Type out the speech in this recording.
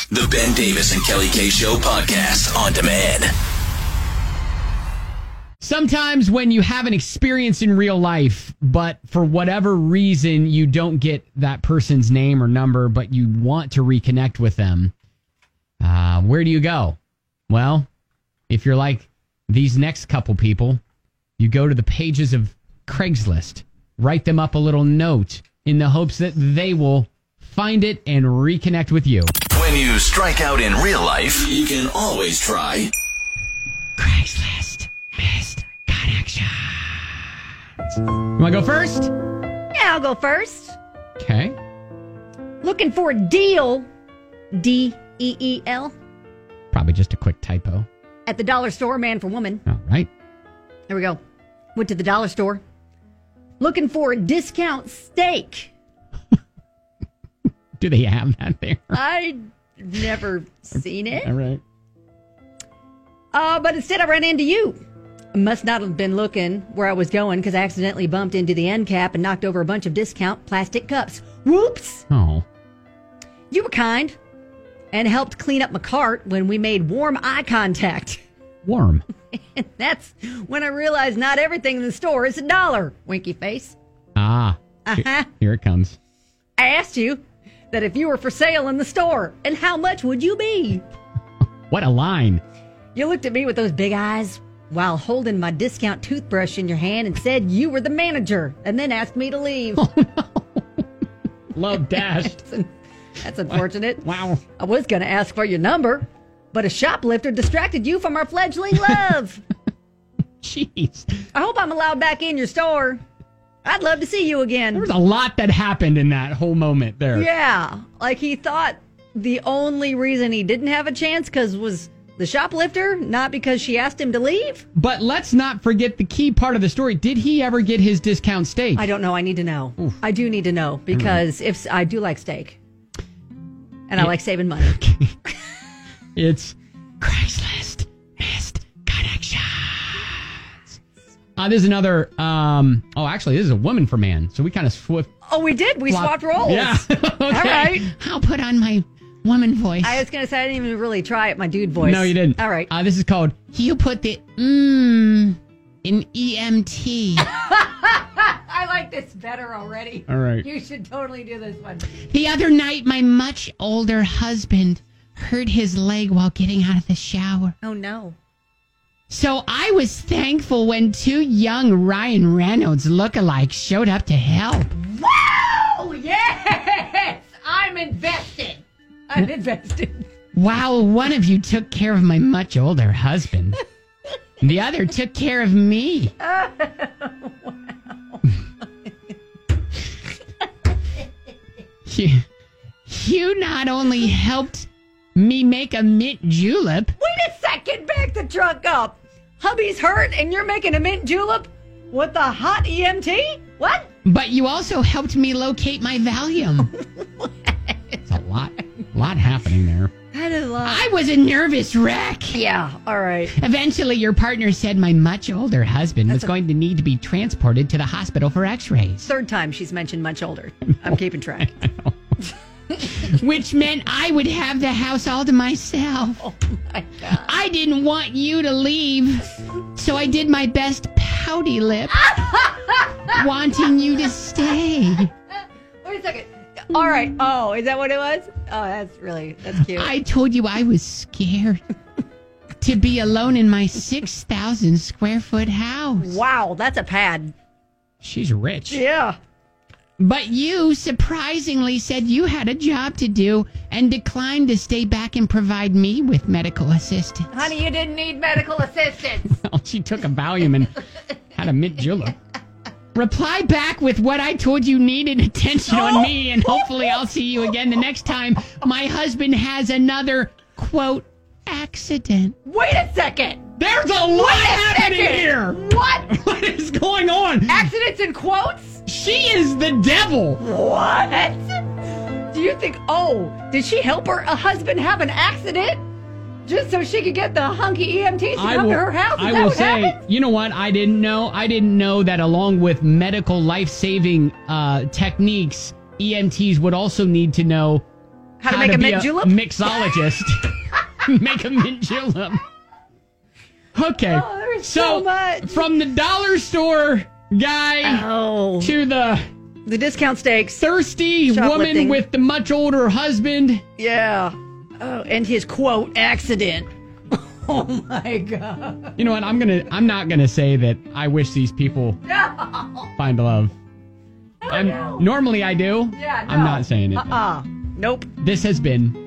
The Ben Davis and Kelly K Show podcast on demand. Sometimes when you have an experience in real life, but for whatever reason you don't get that person's name or number, but you want to reconnect with them, where do you go? Well, if you're like these next couple people, you go to the pages of Craigslist, write them up a little note in the hopes that they will find it and reconnect with you. When you strike out in real life, you can always try Craigslist missed connections. You want to go first? Yeah, I'll go first. Okay. Looking for a deal, D-E-E-L, Probably just a quick typo. at the dollar store, man for woman. All right. There we go. Went to the dollar store. Looking for a discount steak. Do they have that there? I've never seen it. All right. But instead I ran into you. I must not have been looking where I was going because I accidentally bumped into the end cap and knocked over a bunch of discount plastic cups. Whoops! Oh. You were kind and helped clean up my cart when we made warm eye contact. Warm. And that's when I realized not everything in the store is $1. Winky face. Ah. Uh-huh. Here it comes. I asked you that if you were for sale in the store, and how much would you be? What a line. You looked at me with those big eyes while holding my discount toothbrush in your hand and said you were the manager, and then asked me to leave. Oh, no. Love dashed. That's unfortunate. Wow. I was going to ask for your number, but a shoplifter distracted you from our fledgling love. Jeez. I hope I'm allowed back in your store. I'd love to see you again. There was a lot that happened in that whole moment there. Yeah, like he thought the only reason he didn't have a chance was the shoplifter, not because she asked him to leave. But let's not forget the key part of the story. Did he ever get his discount steak? I don't know. I need to know. Oof. I do need to know because if I do like steak, and I like saving money. It's Craigslist missed connections. This is another. Actually, this is a woman for man. So we kind of swift. Oh, we did. We swapped roles. Yeah. Okay. All right. I'll put on my woman voice. I was going to say I didn't even really try it, my dude voice. No, you didn't. All right. This is called You Put the in EMT. I like this better already. All right. You should totally do this one. The other night, my much older husband hurt his leg while getting out of the shower. Oh, no. So I was thankful when two young Ryan Reynolds lookalikes showed up to help. Wow! Yes! I'm invested. I'm invested. While one of you took care of my much older husband, the other took care of me. Wow. You not only helped me make a mint julep. Wait a second, back the truck up. Hubby's hurt and you're making a mint julep with the hot EMT? What? But you also helped me locate my Valium. It's a lot happening there. That is a lot. I was a nervous wreck. Yeah, all right. Eventually, your partner said my much older husband was going to need to be transported to the hospital for x-rays. Third time she's mentioned much older. I'm keeping track. Which meant I would have the house all to myself. Oh, my God. I didn't want you to leave, so I did my best pouty lip, wanting you to stay. Wait a second. All right. Oh, is that what it was? Oh, that's cute. I told you I was scared to be alone in my 6,000 square foot house. Wow, that's a pad. She's rich. Yeah. But you surprisingly said you had a job to do and declined to stay back and provide me with medical assistance. Honey, you didn't need medical assistance. Well, she took a Valium and had a mint julep. Reply back with what I told you needed attention on me, and hopefully I'll see you again the next time my husband has another, quote, accident. Wait a second. There's a lot happening here. What? What is going on? Accidents in quotes? She is the devil. What? Do you think, did she help her husband have an accident just so she could get the hunky EMTs to come to her house? I will say, you know what? I didn't know that along with medical life-saving techniques, EMTs would also need to know How to make a be mint julep? Mixologist. Make a mint julep. Okay. Oh, there's so much. From the dollar store guy to the discount steaks. Thirsty woman with the much older husband. Yeah. Oh, and his quote accident. Oh my God. You know what? I'm not gonna say that I wish these people find love. Normally I do. Yeah, no. I'm not saying it. Nope. This has been